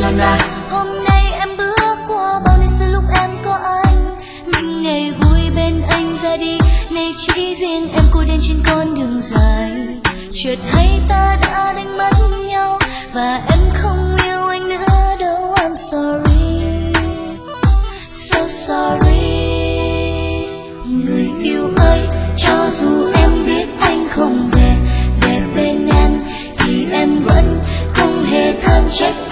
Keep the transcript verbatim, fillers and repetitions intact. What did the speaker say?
na na. Hôm nay em bước qua bao年sự lúc em có anh, những ngày vui bên anh ra đi, nay chỉ riêng em cô đơn trên con đường dài. Chợt hay ta đã đánh mất nhau và em không yêu anh nữa đâu. I'm sorry, so sorry. Người yêu ơi, cho dù em biết anh không về, về bên em thì em vẫn không hề than trách